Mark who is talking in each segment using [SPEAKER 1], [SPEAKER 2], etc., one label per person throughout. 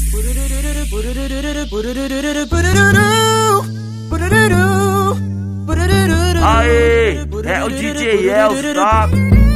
[SPEAKER 1] Aê, é o DJ Elcio, tá?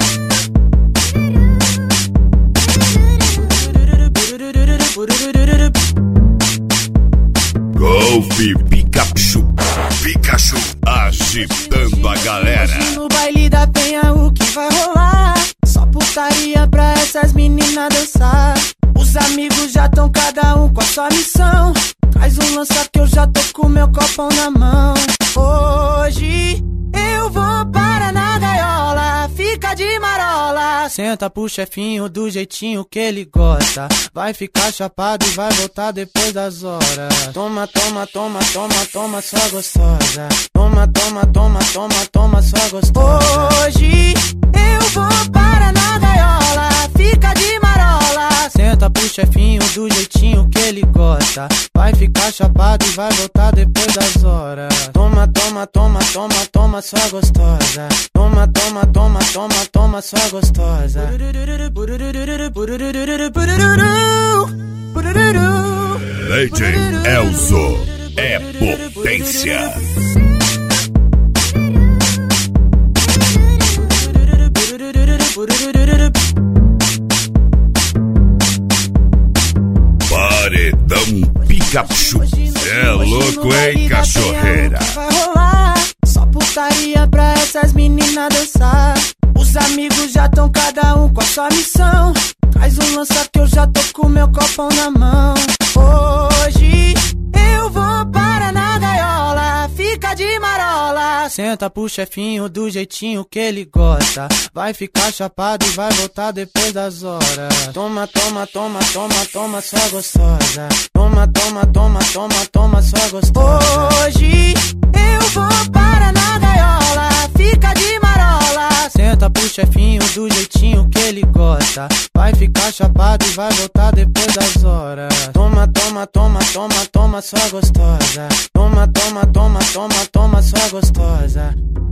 [SPEAKER 2] Golf Pikachu, Pikachu agitando a galera.
[SPEAKER 3] Hoje no baile da penha o que vai rolar? Só putaria pra essas meninas dançar. Os amigos já tão cada um com a sua missão. Traz um lança que eu já tô com meu copão na mão. Hoje eu vou para na gaiola, fica de marola. Senta pro chefinho do jeitinho que ele gosta. Vai ficar chapado e vai voltar depois das horas. Toma, toma, toma, toma, toma, sua gostosa. Toma, toma, toma, toma, toma, sua gostosa. Hoje eu vou para na gaiola, fica de marola. Senta pro chefinho do jeitinho que ele gosta. Vai ficar chapado e vai voltar depois das horas. Toma, toma, toma, toma, toma, sua gostosa. Toma, toma, toma, toma, toma, sua gostosa.
[SPEAKER 2] DJ Elcio é potência. Paredão Pikachu. É louco, hein, cachorreira?
[SPEAKER 3] Vai rolar só putaria pra essas meninas dançar. Os amigos já tão cada um com a sua missão. Traz um lança que eu já tô com meu copão na mão. Hoje eu vou para na gaiola, fica de marola. Senta pro chefinho do jeitinho que ele gosta. Vai ficar chapado e vai voltar depois das horas. Toma, toma, toma, toma, toma, sua gostosa. Toma, toma, toma, toma, toma, sua gostosa. Hoje eu vou para na gaiola, fica de marola. Senta pro chefinho do jeitinho que ele gosta. Vai ficar chapado e vai voltar depois das horas. Toma, toma, toma, toma, toma, sua gostosa. Toma, toma, toma, toma, toma, sua gostosa.